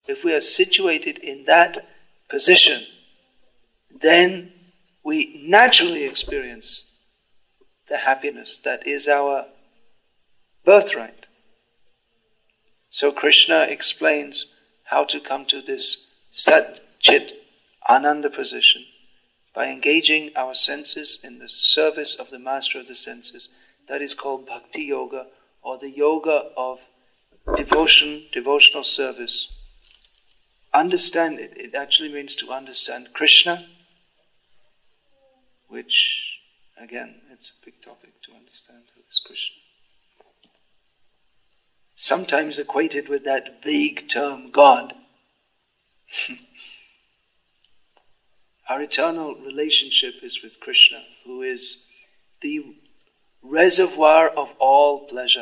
if we are situated in that position, then we naturally experience the happiness that is our birthright. So Krishna explains how to come to this Sat Chit Ananda position by engaging our senses in the service of the master of the senses. That is called Bhakti Yoga, or the yoga of devotion, devotional service. Understand it. It actually means to understand Krishna, which, again, it's a big topic to understand who is Krishna. Sometimes equated with that vague term, God. Our eternal relationship is with Krishna, who is the reservoir of all pleasure.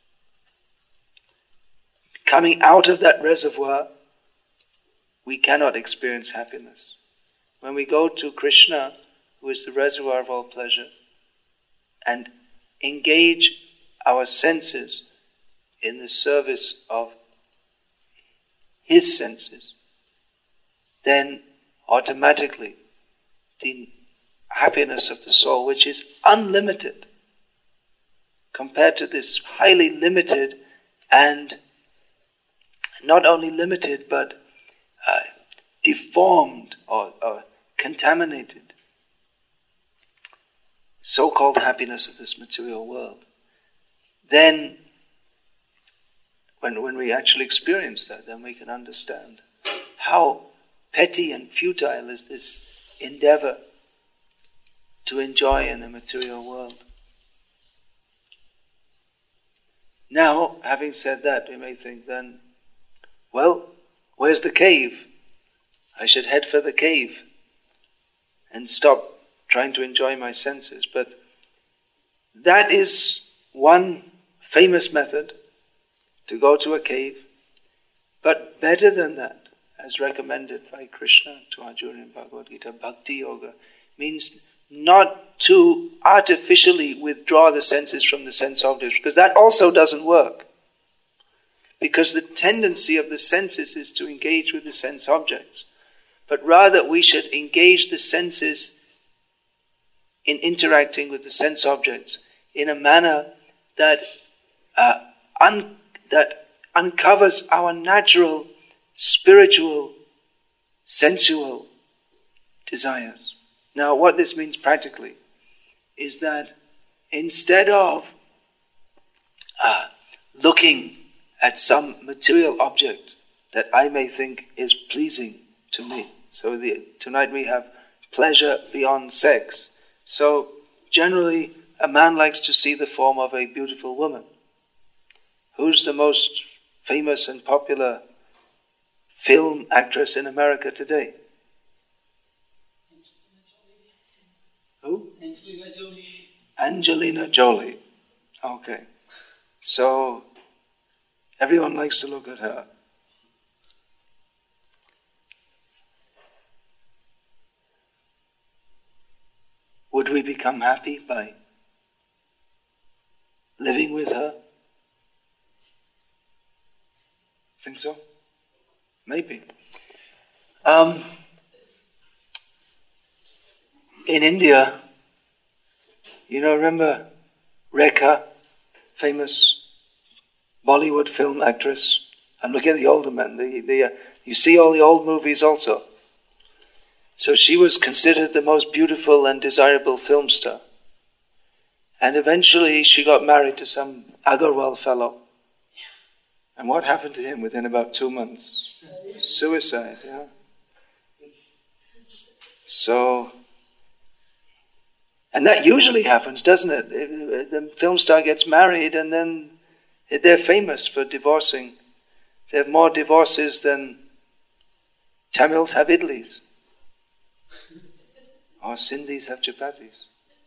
Coming out of that reservoir, we cannot experience happiness. When we go to Krishna, who is the reservoir of all pleasure, and engage our senses in the service of His senses, then automatically the happiness of the soul, which is unlimited, compared to this highly limited and not only limited but deformed or contaminated so-called happiness of this material world, then when we actually experience that, then we can understand how petty and futile is this endeavor to enjoy in the material world. Now, having said that, we may think then, well, where's the cave? I should head for the cave and stop trying to enjoy my senses. But that is one famous method, to go to a cave. But better than that, as recommended by Krishna to Arjuna in Bhagavad Gita, Bhakti Yoga means not to artificially withdraw the senses from the sense objects, because that also doesn't work. Because the tendency of the senses is to engage with the sense objects. But rather we should engage the senses in interacting with the sense objects in a manner that that uncovers our natural, spiritual, sensual desires. Now, what this means practically is that instead of looking at some material object that I may think is pleasing to me, so tonight we have pleasure beyond sex. So generally, a man likes to see the form of a beautiful woman. Who's the most famous and popular film actress in America today? Who? Angelina Jolie. Angelina Jolie. Okay. So, everyone likes to look at her. Would we become happy by living with her? Think so? Maybe. In India, remember Rekha, famous Bollywood film actress? I'm looking at the older men. You see all the old movies also. So she was considered the most beautiful and desirable film star. And eventually she got married to some Agarwal fellow. And what happened to him within about 2 months? Suicide, yeah. So, and that usually happens, doesn't it? The film star gets married and then they're famous for divorcing. They have more divorces than Tamils have idlis. Or Sindhis have chapatis.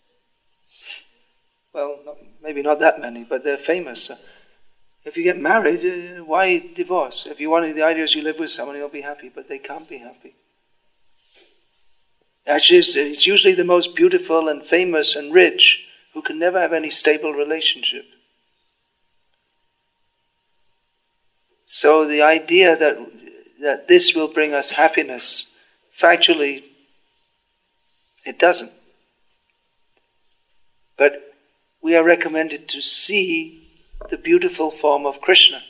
Well, maybe not that many, but they're famous. If you get married, why divorce? If the idea is you live with someone, you'll be happy, but they can't be happy. Actually, it's usually the most beautiful and famous and rich who can never have any stable relationship. So the idea that that this will bring us happiness. Factually, it doesn't. But we are recommended to see the beautiful form of Krishna.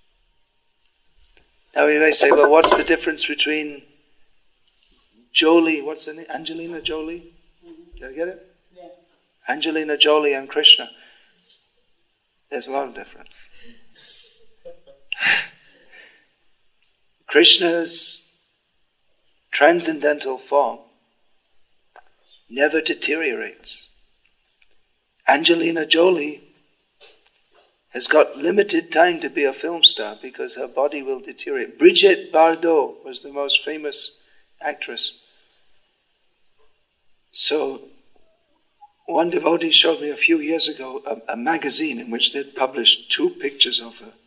Now we may say, well, what's the difference between Jolie, what's her name? Angelina Jolie? Did I get it? Yeah. Angelina Jolie and Krishna. There's a lot of difference. Krishna's transcendental form never deteriorates. Angelina Jolie has got limited time to be a film star because her body will deteriorate. Brigitte Bardot was the most famous actress. So, one devotee showed me a few years ago a magazine in which they'd published 2 pictures of her.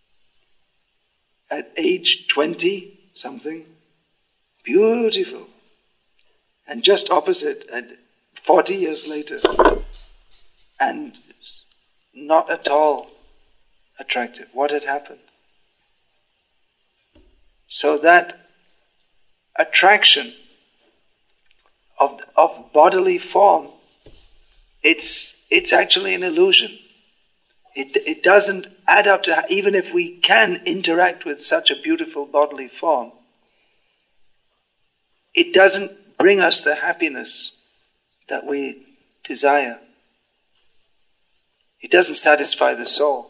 At age 20-something, beautiful. And just opposite, at 40 years later, and not at all attractive. What had happened? So that attraction of bodily form, it's actually an illusion. It doesn't add up to, even if we can interact with such a beautiful bodily form, it doesn't bring us the happiness that we desire. It doesn't satisfy the soul.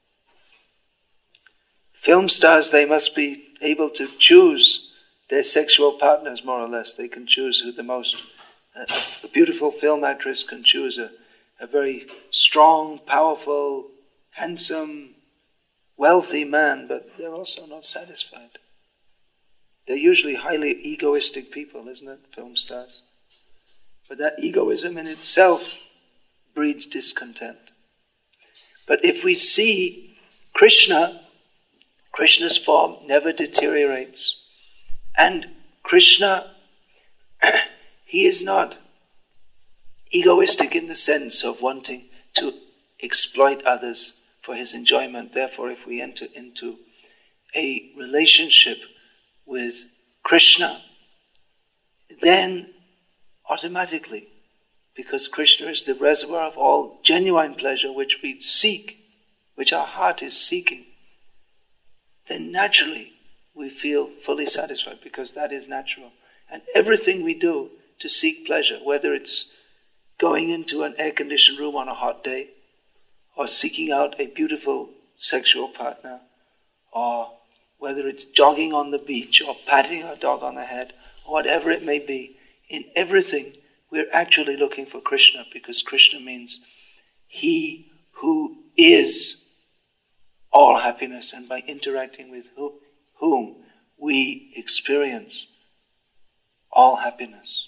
Film stars, they must be able to choose their sexual partners, more or less. They can choose who the most... A beautiful film actress can choose a very strong, powerful, handsome, wealthy man, but they're also not satisfied. They're usually highly egoistic people, isn't it, film stars? But that egoism in itself breeds discontent. But if we see Krishna's form never deteriorates. And Krishna, he is not egoistic in the sense of wanting to exploit others for his enjoyment. Therefore, if we enter into a relationship with Krishna, then automatically, because Krishna is the reservoir of all genuine pleasure which we seek, which our heart is seeking, then naturally we feel fully satisfied, because that is natural. And everything we do to seek pleasure, whether it's going into an air-conditioned room on a hot day, or seeking out a beautiful sexual partner, or whether it's jogging on the beach, or patting our dog on the head, or whatever it may be, in everything we're actually looking for Krishna, because Krishna means He who is all happiness, and by interacting with whom we experience all happiness.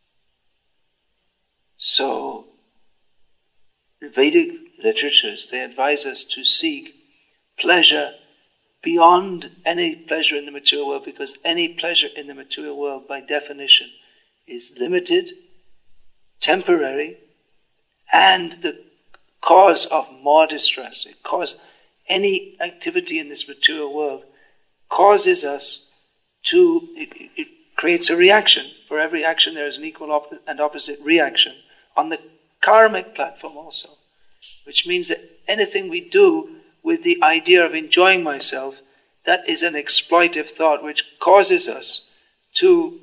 So, the Vedic literatures, they advise us to seek pleasure beyond any pleasure in the material world, because any pleasure in the material world, by definition, is limited, temporary, and the cause of more distress. Any activity in this material world causes us to, it creates a reaction. For every action there is an equal and opposite reaction on the karmic platform also, which means that anything we do with the idea of enjoying myself, that is an exploitive thought which causes us to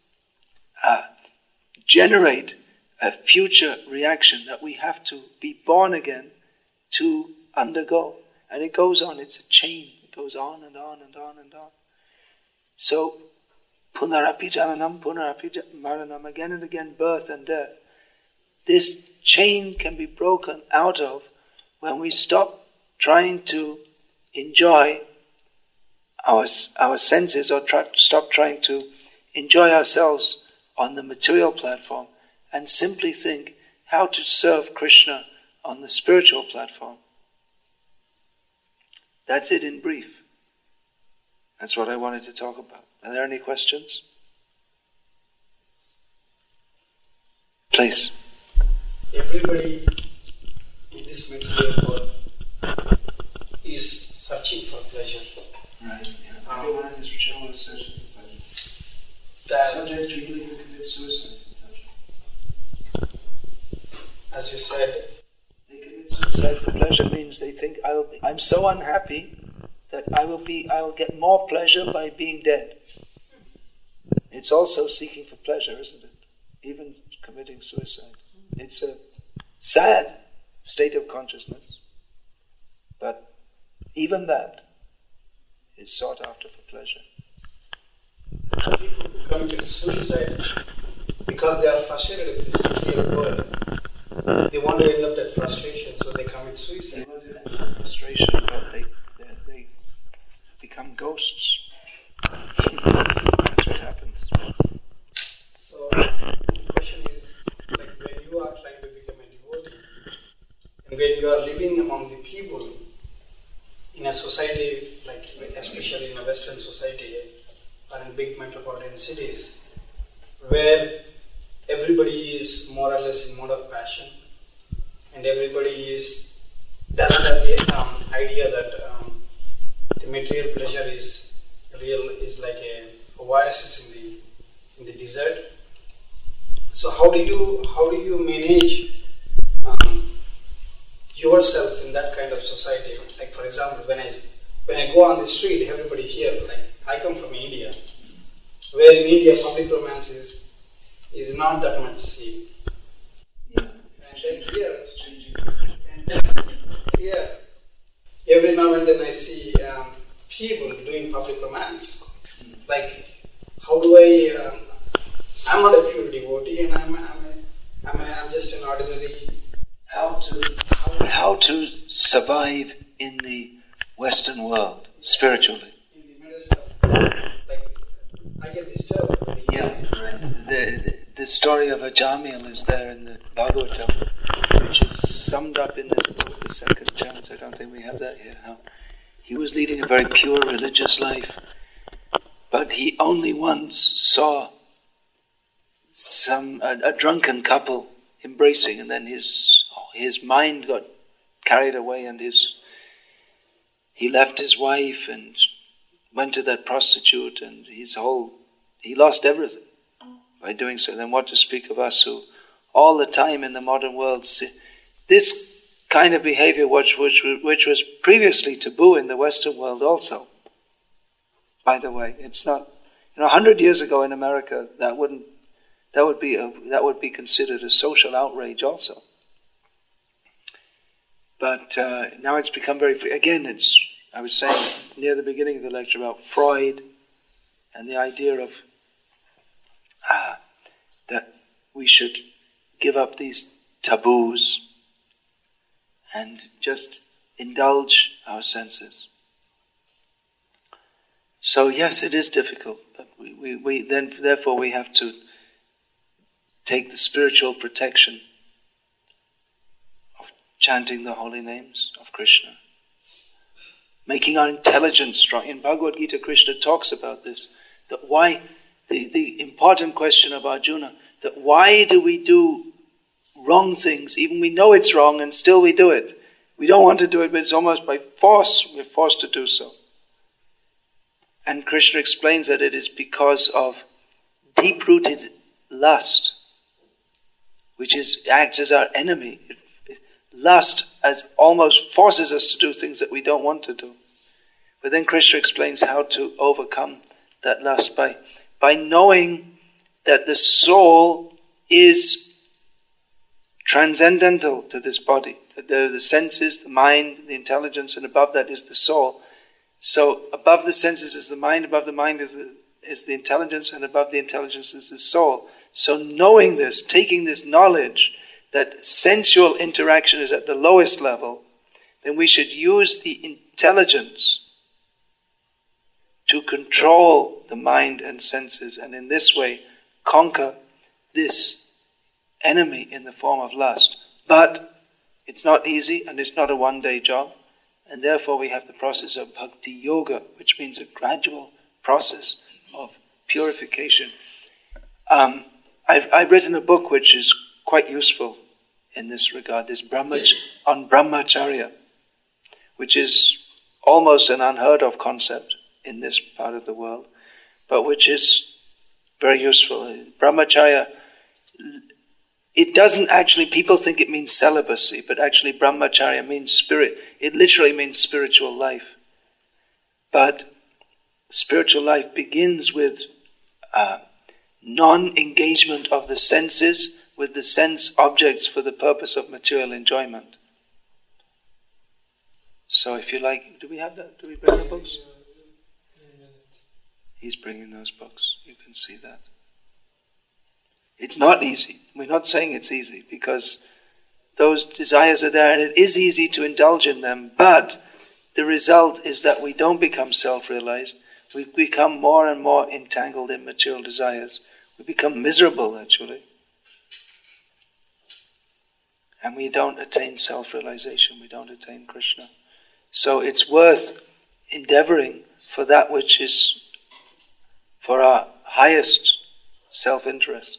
generate a future reaction that we have to be born again to undergo. And it goes on, it's a chain. It goes on and on and on and on. So, punarapi jananam, punarapi maranam, again and again, birth and death. This chain can be broken out of when we stop trying to enjoy our senses, or stop trying to enjoy ourselves on the material platform, and simply think how to serve Krishna on the spiritual platform. That's it in brief. That's what I wanted to talk about. Are there any questions? Please. Everybody in this material world is searching for pleasure. Right, yeah. Everyone in this channel is searching for pleasure. Sometimes people even commit suicide. As you said, they commit suicide for pleasure means they think I'm so unhappy that I'll get more pleasure by being dead. It's also seeking for pleasure, isn't it? Even committing suicide. It's a sad state of consciousness, but even that is sought after for pleasure. People who commit suicide because they are frustrated with this material world. They want to end up that frustration, so they commit suicide. They want to end up frustration, but they become ghosts. That's what happens. So, the question is, like when you are trying to become a devotee, and when you are living among the people in a society, like especially in a Western society or in big metropolitan cities, where everybody is more or less in mode of passion, and everybody doesn't have the idea that the material pleasure is like a oasis in the desert. So how do you manage yourself in that kind of society? Like for example, when I go on the street, everybody here, like I come from India, where in India public romance is not that much seen. Yeah. And then here, every now and then I see people doing public romance. Like, how do I'm not a pure devotee, and I'm just an ordinary. How to survive in the Western world spiritually? In the midst of, like, I get disturbed. Yeah, right. The story of Ajamil is there in the Bhagavatam, which is summed up in this book, the second chapter. I don't think we have that here. How he was leading a very pure religious life, but he only once saw a drunken couple embracing, and then his mind got carried away, and he left his wife and went to that prostitute, and he lost everything by doing so. Then what to speak of us who all the time in the modern world see this kind of behavior which was previously taboo in the Western world also. By the way, it's not 100 years ago in America that would be considered a social outrage also. But now it's become very free. Again, I was saying near the beginning of the lecture about Freud and the idea of that we should give up these taboos and just indulge our senses. So yes, it is difficult, but therefore we have to take the spiritual protection of chanting the holy names of Krishna, making our intelligence strong. In Bhagavad Gita, Krishna talks about this, that why, the important question of Arjuna, that why do we do wrong things, even we know it's wrong and still we do it. We don't want to do it, but it's almost by force, we're forced to do so. And Krishna explains that it is because of deep-rooted lust, which acts as our enemy. Lust as almost forces us to do things that we don't want to do. But then Krishna explains how to overcome that lust by knowing that the soul is transcendental to this body. That there are the senses, the mind, the intelligence, and above that is the soul. So above the senses is the mind, above the mind is the intelligence, and above the intelligence is the soul. So knowing this, taking this knowledge that sensual interaction is at the lowest level, then we should use the intelligence to control the mind and senses, and in this way conquer this enemy in the form of lust. But it's not easy, and it's not a one-day job, and therefore we have the process of bhakti yoga, which means a gradual process of purification. I've written a book which is quite useful in this regard, on brahmacharya, which is almost an unheard of concept in this part of the world, but which is very useful. Brahmacharya, it doesn't actually, people think it means celibacy, but actually Brahmacharya means spirit. It literally means spiritual life. But spiritual life begins with non-engagement of the senses with the sense objects for the purpose of material enjoyment. So if you like, do we have that? Do we bring the books? He's bringing those books. You can see that. It's not easy. We're not saying it's easy, because those desires are there and it is easy to indulge in them, but the result is that we don't become self-realized. We become more and more entangled in material desires. We become miserable, actually. And we don't attain self-realization. We don't attain Krishna. So it's worth endeavoring for that which is for our highest self-interest.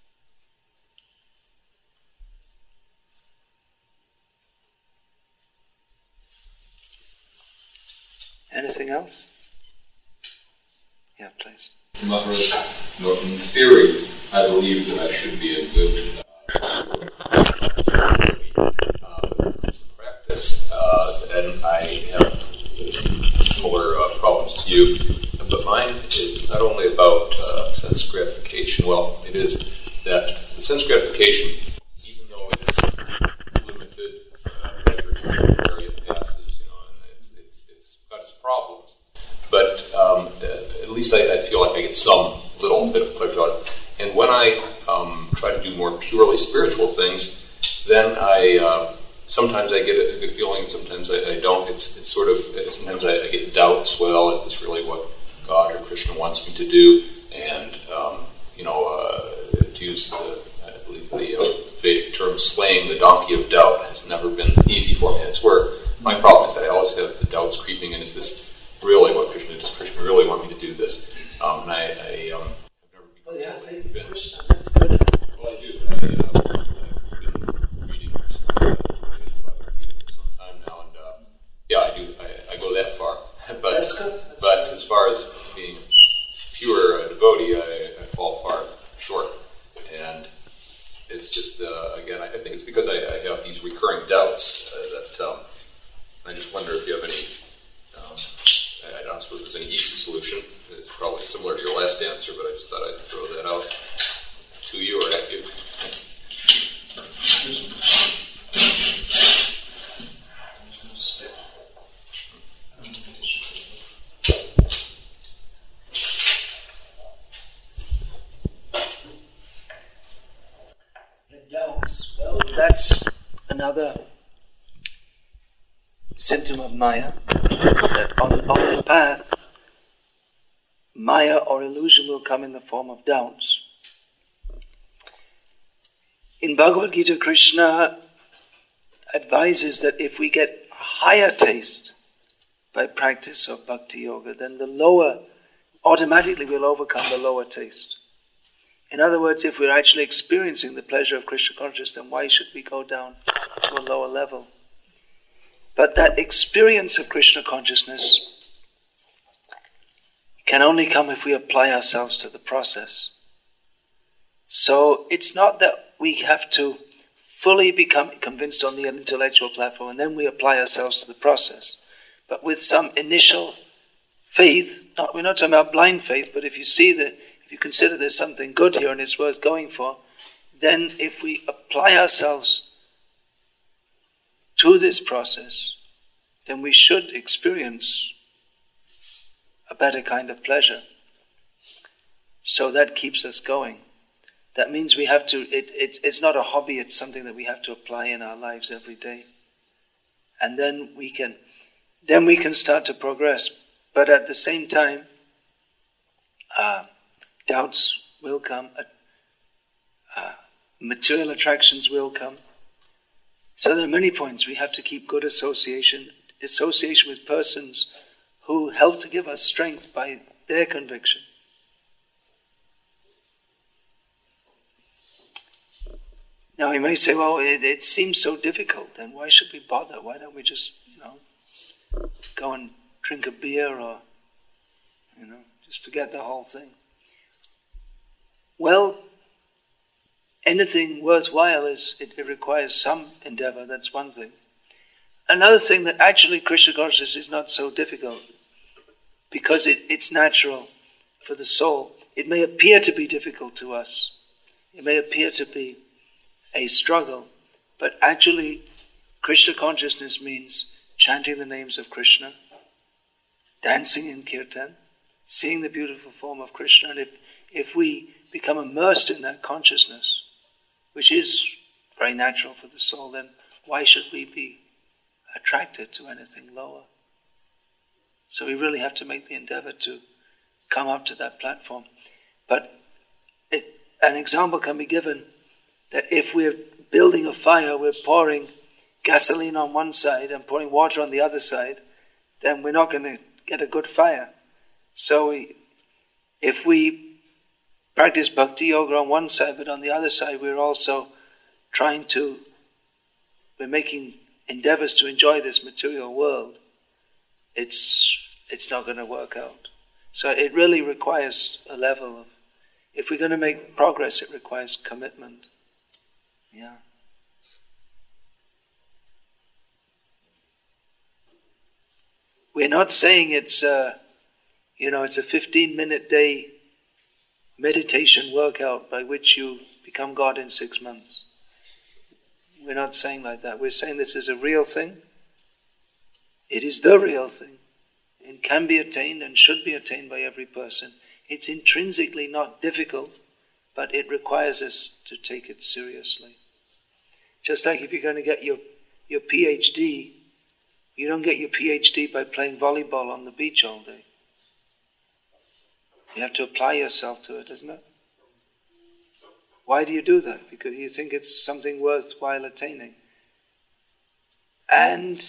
Anything else? Yeah, please. Maharaj, in theory, I believe that I should be a good practice, and I have similar problems to you. But mine is not only about sense gratification. Well, it is that the sense gratification, even though it's limited pleasure, it's temporary, it passes, and it's got its problems. But at least I feel like I get some little bit of pleasure out of it. And when I try to do more purely spiritual things, then sometimes I get a good feeling, and sometimes I don't. It's sort of, sometimes I get doubts. Well, is this really what God or Krishna wants me to do? And to use I believe the Vedic term, slaying the donkey of doubt has never been easy for me. That's where my problem is, that I always have the doubts creeping in. Is this really what Krishna? Does Krishna really want me to do this? And I've never been Krishna, that's good. Well, I do. I've been reading Bhagavad Gita for some time now, and I do. I go that far. But that's good. But as far as being pure devotee, I fall far short. And it's just, again, I think it's because I have these recurring doubts that I just wonder if you have any, I don't suppose there's any easy solution. It's probably similar to your last answer, but I just thought I'd throw that out to you or at you. Doubts. Well, that's another symptom of Maya. That on the path, Maya or illusion will come in the form of doubts. In Bhagavad Gita, Krishna advises that if we get a higher taste by practice of bhakti yoga, then the lower, automatically will overcome the lower taste. In other words, if we're actually experiencing the pleasure of Krishna consciousness, then why should we go down to a lower level? But that experience of Krishna consciousness can only come if we apply ourselves to the process. So it's not that we have to fully become convinced on the intellectual platform and then we apply ourselves to the process. But with some initial faith, we're not talking about blind faith, but if you consider there's something good here and it's worth going for, then if we apply ourselves to this process, then we should experience a better kind of pleasure. So that keeps us going. That means we have to, it's not a hobby, it's something that we have to apply in our lives every day. And then we can start to progress. But at the same time, doubts will come, material attractions will come. So there are many points. We have to keep good association with persons who help to give us strength by their conviction. Now you may say, well, it seems so difficult, then why should we bother? Why don't we just, go and drink a beer or just forget the whole thing. Well, anything worthwhile it requires some endeavor, that's one thing. Another thing, that actually Krishna consciousness is not so difficult, because it's natural for the soul. It may appear to be difficult to us. It may appear to be a struggle, but actually Krishna consciousness means chanting the names of Krishna, dancing in kirtan, seeing the beautiful form of Krishna, and if we become immersed in that consciousness, which is very natural for the soul, then why should we be attracted to anything lower? So we really have to make the endeavor to come up to that platform. But an example can be given that if we're building a fire, we're pouring gasoline on one side and pouring water on the other side, then we're not going to get a good fire. So if we practice bhakti yoga on one side, but on the other side we're also we're making endeavors to enjoy this material world, it's not going to work out. So it really requires a level of, if we're going to make progress, it requires commitment. Yeah. We're not saying it's a 15-minute day meditation workout by which you become God in 6 months. We're not saying like that. We're saying this is a real thing. It is the real thing. It can be attained and should be attained by every person. It's intrinsically not difficult, but it requires us to take it seriously. Just like if you're going to get your PhD, you don't get your PhD by playing volleyball on the beach all day. You have to apply yourself to it, isn't it? Why do you do that? Because you think it's something worthwhile attaining. And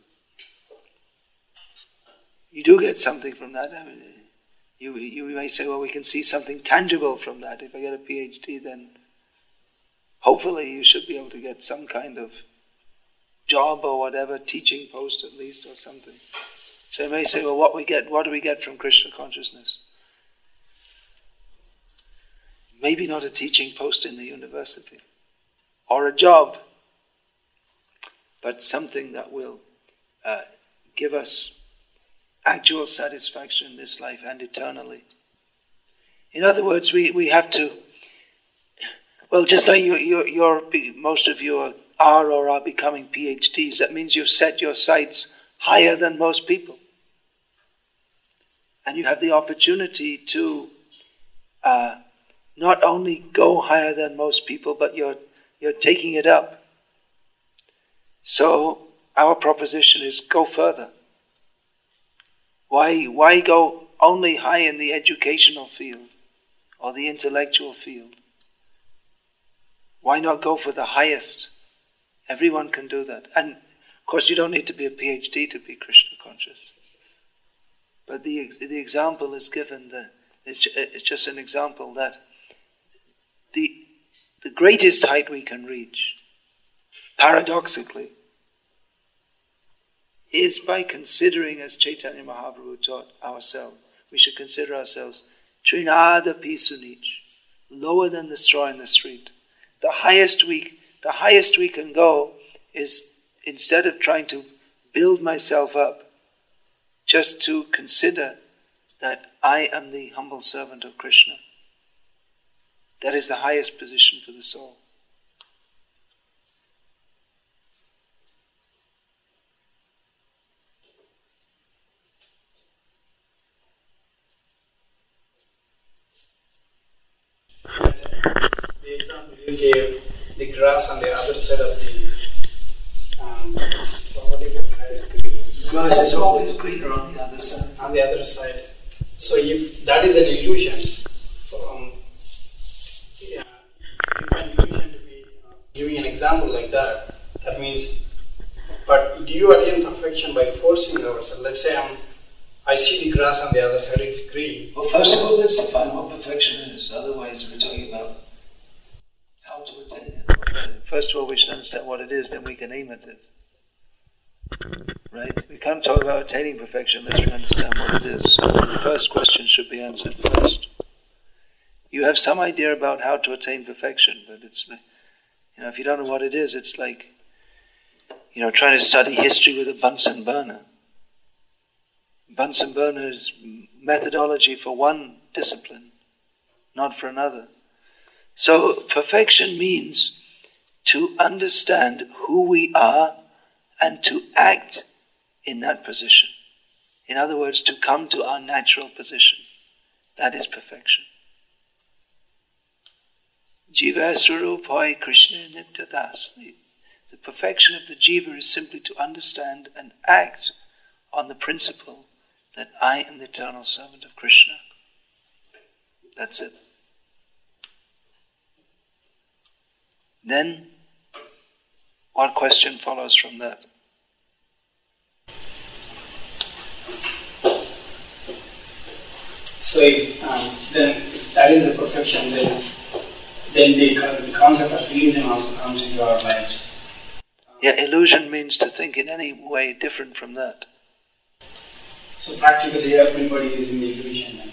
you do get something from that. I mean, you may say, well, we can see something tangible from that. If I get a PhD, then hopefully you should be able to get some kind of job or whatever, teaching post at least or something. So you may say, well, what do we get from Krishna consciousness? Maybe not a teaching post in the university or a job, but something that will give us actual satisfaction in this life and eternally. In other words, we have to, well, just like most of you are or are becoming PhDs, that means you've set your sights higher than most people. And you have the opportunity to not only go higher than most people, but you're taking it up. So our proposition is go further. Why go only high in the educational field or the intellectual field? Why not go for the highest? Everyone can do that. And of course you don't need to be a PhD to be Krishna conscious. But the example is given, it's just an example that the greatest height we can reach, paradoxically, is by considering, as Chaitanya Mahaprabhu taught ourselves, we should consider ourselves Trinada Pisunich, lower than the straw in the street. The highest we can go is, instead of trying to build myself up, just to consider that I am the humble servant of Krishna. That is the highest position for the soul. The example you gave, the grass on the other side of the green. Grass is always greener on the other side. On the other side. So if that is an illusion, if an illusion to be giving an example like that, that means, but do you attain perfection by forcing yourself? Let's say I see the grass on the other side, it's green. Well, first of all, let's define what perfection is. Otherwise, we're talking about how to attain it. First of all, we should understand what it is, then we can aim at it. Right? We can't talk about attaining perfection unless we understand what it is. So the first question should be answered first. You have some idea about how to attain perfection, but it's like, if you don't know what it is, it's like, trying to study history with a Bunsen burner. Bunsen burner is methodology for one discipline, not for another. So perfection means to understand who we are and to act in that position. In other words, to come to our natural position. That is perfection. Jiva Swarupai Krishna Nityadas. The perfection of the jiva is simply to understand and act on the principle that I am the eternal servant of Krishna. That's it. Then, what question follows from that? So if that is a perfection, then the concept of illusion also comes into our lives. Yeah, illusion means to think in any way different from that. So practically everybody is in the illusion then?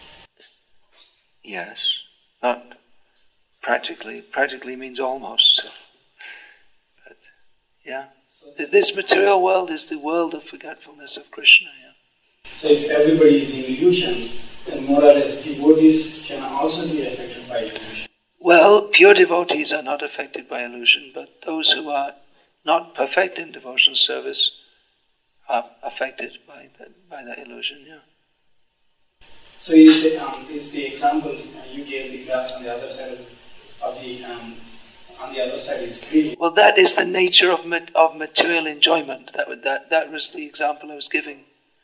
Yes, not practically. Practically means almost. But yeah, this material world is the world of forgetfulness of Krishna. Yeah. So if everybody is in illusion, then more or less devotees can also be affected by illusion. Well, pure devotees are not affected by illusion, but those who are not perfect in devotional service are affected by that illusion. Yeah. So is the example you gave, the grass on the other side of the on the other side is green? Well, that is the nature of material enjoyment. That was the example I was giving.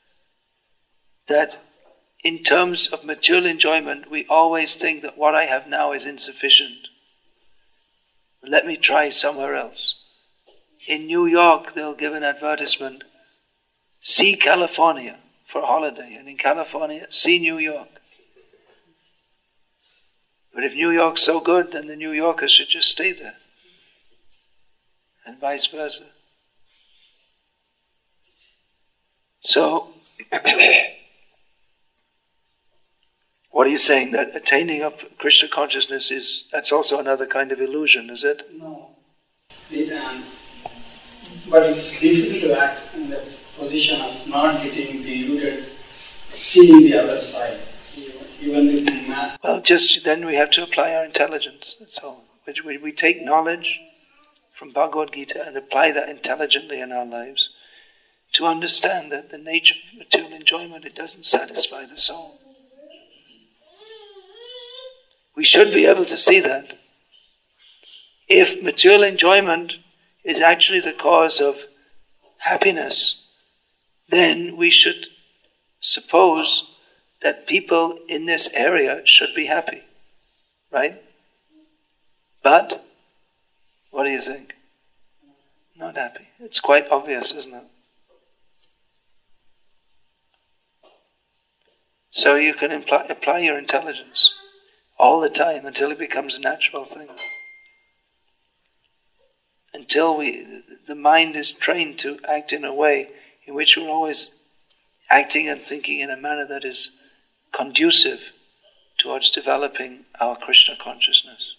That in terms of material enjoyment, we always think that what I have now is insufficient. Let me try somewhere else. In New York, they'll give an advertisement, see California for a holiday, and in California, see New York. But if New York's so good, then the New Yorkers should just stay there. And vice versa. So, what are you saying? That attaining of Krishna consciousness that's also another kind of illusion, is it? No. But it's difficult to act in the position of not getting deluded, seeing the other side, even with the math. Well, just then we have to apply our intelligence, that's all. We take knowledge from Bhagavad Gita and apply that intelligently in our lives to understand that the nature of material enjoyment, it doesn't satisfy the soul. We should be able to see that. If material enjoyment is actually the cause of happiness, then we should suppose that people in this area should be happy. Right? But, what do you think? Not happy. It's quite obvious, isn't it? So you can apply your intelligence all the time until it becomes a natural thing. Until the mind is trained to act in a way in which we're always acting and thinking in a manner that is conducive towards developing our Krishna consciousness.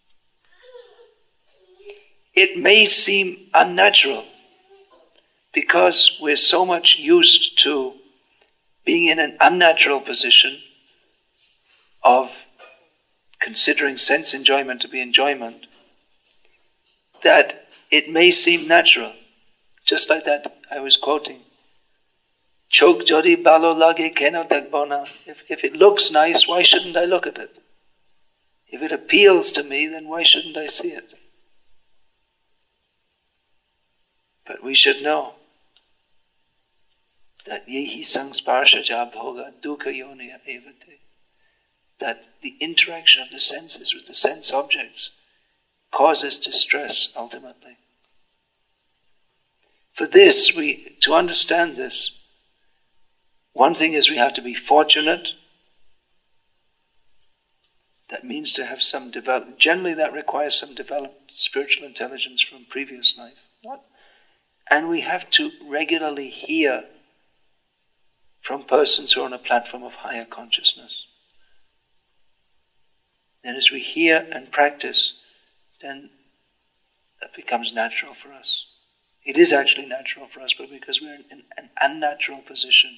It may seem unnatural because we're so much used to being in an unnatural position of considering sense enjoyment to be enjoyment, that it may seem natural. Just like that I was quoting. Chok jodi balo lage keno dagbona. If it looks nice, why shouldn't I look at it? If it appeals to me, then why shouldn't I see it? But we should know that yehi sangsparshaja bhoga dukkha yoniya evate. That the interaction of the senses with the sense objects causes distress ultimately. For this, to understand this, one thing is we have to be fortunate. That means to have some generally that requires some developed spiritual intelligence from previous life. And we have to regularly hear from persons who are on a platform of higher consciousness. And as we hear and practice, then that becomes natural for us. It is actually natural for us, but because we're in an unnatural position,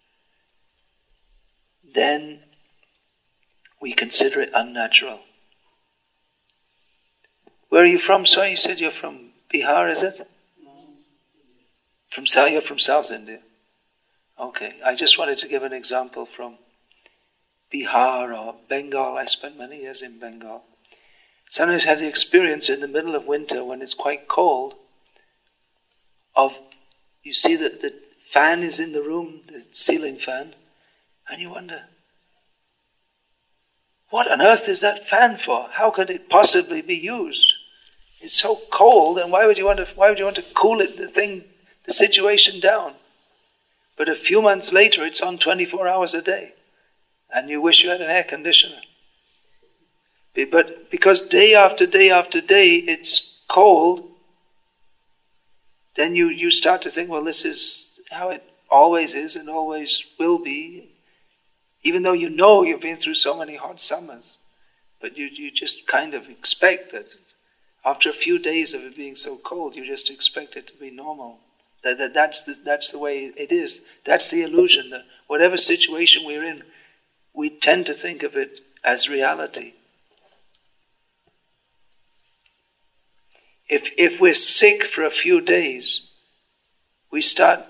then we consider it unnatural. Where are you from? Sorry, you said you're from Bihar, is it? You're from South India. Okay, I just wanted to give an example from Bihar or Bengal. I spent many years in Bengal. Sometimes have the experience in the middle of winter when it's quite cold of, you see that the fan is in the room, the ceiling fan, and you wonder, what on earth is that fan for? How could it possibly be used? It's so cold, and why would you want to cool it, the situation down? But a few months later, it's on 24 hours a day, and you wish you had an air conditioner. But because day after day after day it's cold, then you start to think, well, this is how it always is and always will be, even though you know you've been through so many hot summers. But you just kind of expect that after a few days of it being so cold, you just expect it to be normal. That's the way it is. That's the illusion, that whatever situation we're in, we tend to think of it as reality. If we're sick for a few days, we start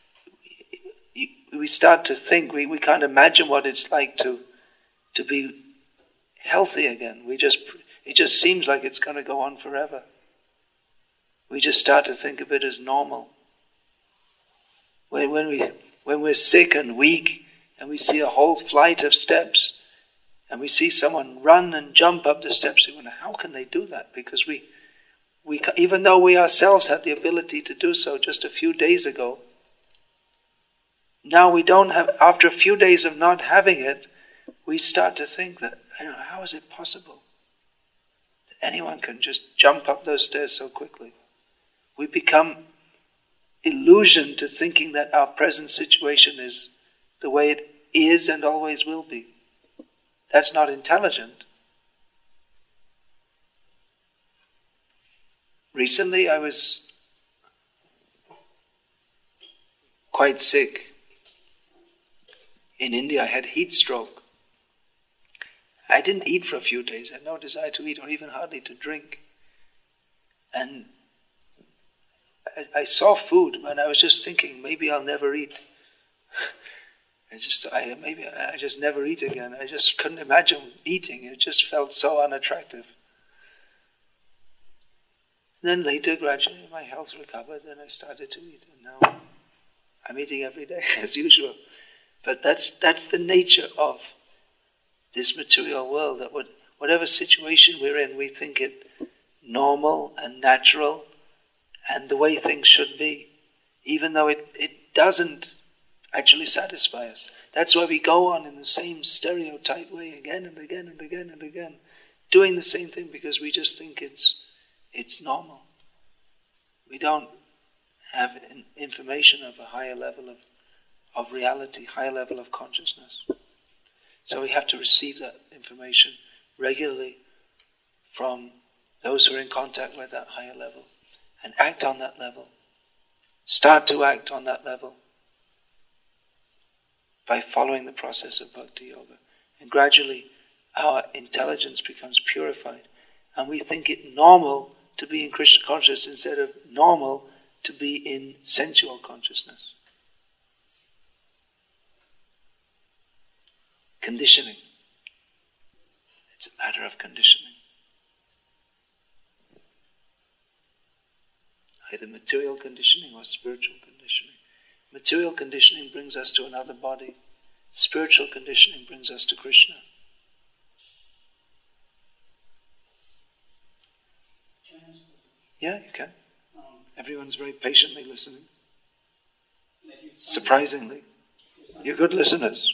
to think, we can't imagine what it's like to be healthy again. It just seems like it's going to go on forever. We just start to think of it as normal. When we're sick and weak and we see a whole flight of steps and we see someone run and jump up the steps, we wonder, how can they do that? Because we even though we ourselves had the ability to do so just a few days ago, now we don't have, after a few days of not having it, we start to think that, how is it possible that anyone can just jump up those stairs so quickly? We become illusioned to thinking that our present situation is the way it is and always will be. That's not intelligent. Recently I was quite sick. In India I had heat stroke. I didn't eat for a few days. I had no desire to eat or even hardly to drink. And I saw food and I was just thinking, maybe I'll never eat. I just never eat again. I just couldn't imagine eating. It just felt so unattractive. Then later, gradually, my health recovered and I started to eat. And now I'm eating every day as usual. But that's the nature of this material world, that whatever situation we're in, we think it normal and natural and the way things should be, even though it doesn't actually satisfy us. That's why we go on in the same stereotype way again and again and again and again, doing the same thing because we just think it's normal. We don't have information of a higher level of reality, higher level of consciousness. So we have to receive that information regularly from those who are in contact with that higher level and act on that level. Start to act on that level by following the process of Bhakti Yoga. And gradually our intelligence becomes purified and we think it normal to be in Krishna consciousness instead of normal to be in sensual consciousness. Conditioning. It's a matter of conditioning. Either material conditioning or spiritual conditioning. Material conditioning brings us to another body. Spiritual conditioning brings us to Krishna. Yeah, you can. Everyone's very patiently listening. Surprisingly. You're good listeners.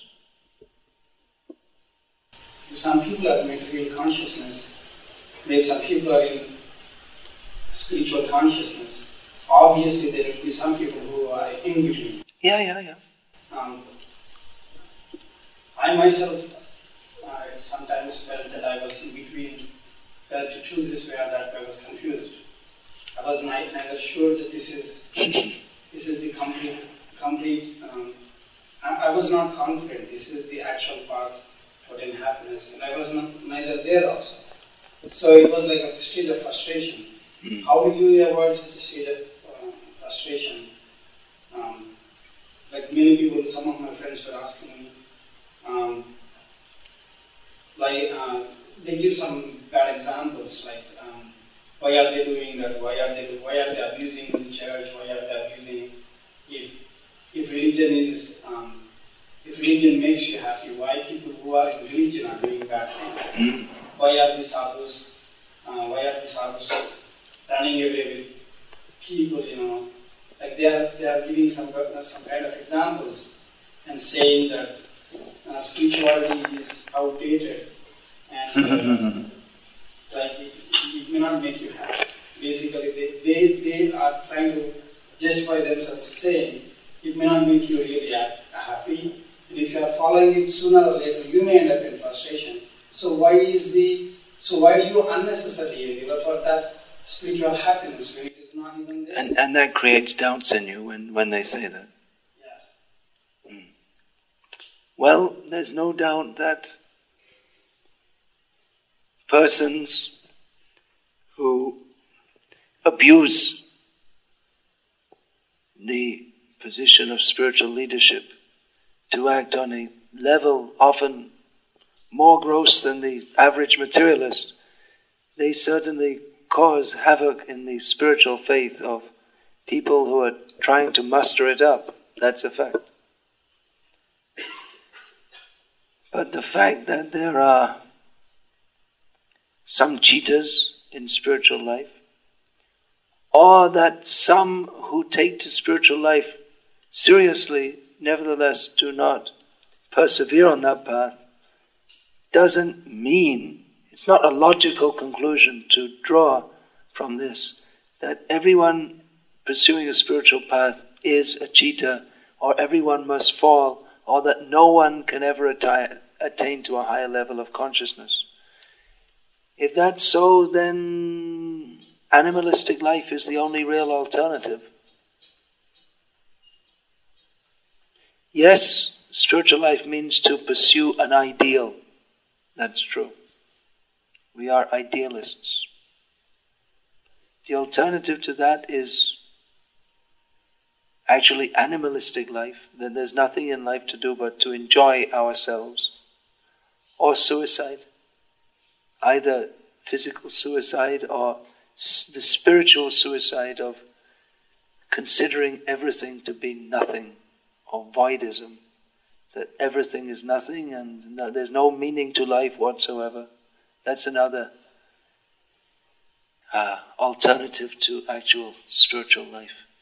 Some people are in material consciousness, maybe some people are in spiritual consciousness. obviously there will be some people who are in between. Yeah. I myself sometimes felt that I was in between, whether to choose this way or that way. I was confused. I was neither sure that this is the complete. I was not confident. This is the actual path toward happiness, and I was neither there also. So it was like a state of frustration. How do you avoid such a state of frustration? Like many people, some of my friends were asking me, they give some bad examples, like why are they doing that? Why are they abusing the church? Why are they abusing? If religion makes you happy, why people who are in religion are doing bad things? Why are these sadhus running away with people? Like they are giving some kind of examples and saying that spirituality is outdated and like it may not make you happy. Basically, they are trying to justify themselves, saying it may not make you really happy. And if you are following it, sooner or later you may end up in frustration. So why do you unnecessarily give up for that spiritual happiness when it is not even there? And that creates doubts in you when they say that. Yeah. Well, there's no doubt that persons who abuse the position of spiritual leadership to act on a level often more gross than the average materialist, they certainly cause havoc in the spiritual faith of people who are trying to muster it up. That's a fact. But the fact that there are some cheaters in spiritual life, or that some who take to spiritual life seriously, nevertheless do not persevere on that path, doesn't mean, it's not a logical conclusion to draw from this, that everyone pursuing a spiritual path is a cheater, or everyone must fall, or that no one can ever attain to a higher level of consciousness. If that's so, then animalistic life is the only real alternative. Yes, spiritual life means to pursue an ideal. That's true. We are idealists. The alternative to that is actually animalistic life. Then there's nothing in life to do but to enjoy ourselves. Or suicide. Either physical suicide or the spiritual suicide of considering everything to be nothing, or voidism, that everything is nothing and there's no meaning to life whatsoever. That's another alternative to actual spiritual life.